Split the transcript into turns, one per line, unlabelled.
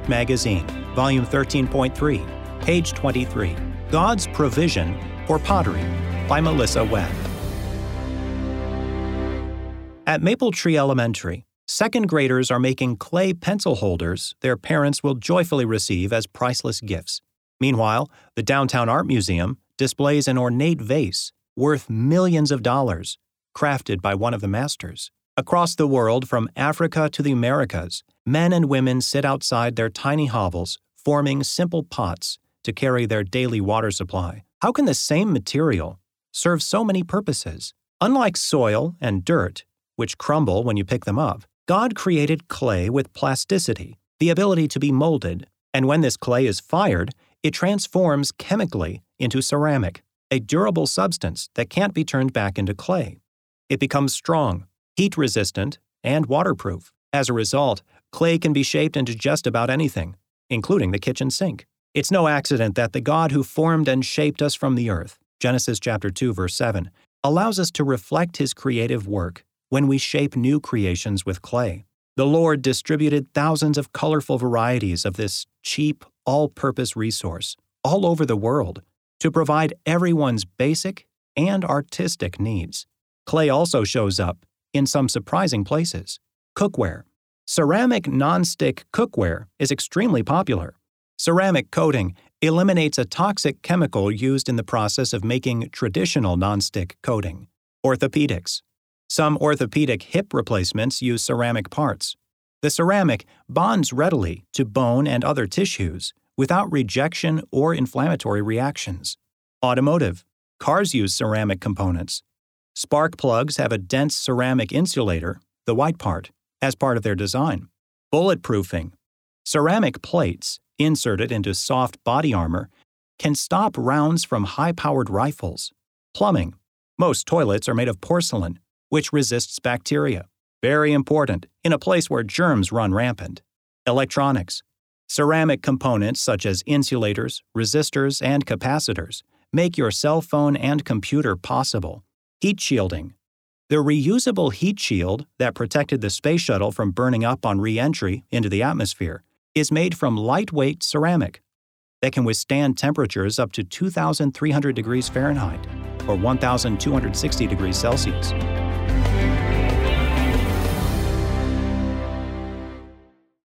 Magazine, Volume 13.3, page 23, God's Provision for Pottery, by Melissa Webb. At Maple Tree Elementary, second graders are making clay pencil holders their parents will joyfully receive as priceless gifts. Meanwhile, the Downtown Art Museum displays an ornate vase worth millions of dollars, crafted by one of the masters. Across the world, from Africa to the Americas, men and women sit outside their tiny hovels, forming simple pots to carry their daily water supply. How can the same material serve so many purposes? Unlike soil and dirt, which crumble when you pick them up, God created clay with plasticity, the ability to be molded, and when this clay is fired, it transforms chemically into ceramic, a durable substance that can't be turned back into clay. It becomes strong, heat-resistant, and waterproof. As a result, clay can be shaped into just about anything, including the kitchen sink. It's no accident that the God who formed and shaped us from the earth, Genesis chapter 2, verse 7, allows us to reflect his creative work when we shape new creations with clay. The Lord distributed thousands of colorful varieties of this cheap, all-purpose resource all over the world to provide everyone's basic and artistic needs. Clay also shows up in some surprising places. Cookware. Ceramic non-stick cookware is extremely popular. Ceramic coating eliminates a toxic chemical used in the process of making traditional non-stick coating. Orthopedics. Some orthopedic hip replacements use ceramic parts. The ceramic bonds readily to bone and other tissues without rejection or inflammatory reactions. Automotive. Cars use ceramic components. Spark plugs have a dense ceramic insulator, the white part, as part of their design. Bulletproofing. Ceramic plates, inserted into soft body armor, can stop rounds from high-powered rifles. Plumbing. Most toilets are made of porcelain, which resists bacteria. Very important in a place where germs run rampant. Electronics. Ceramic components such as insulators, resistors, and capacitors make your cell phone and computer possible. Heat shielding. The reusable heat shield that protected the space shuttle from burning up on re-entry into the atmosphere is made from lightweight ceramic that can withstand temperatures up to 2,300 degrees Fahrenheit or 1,260 degrees Celsius.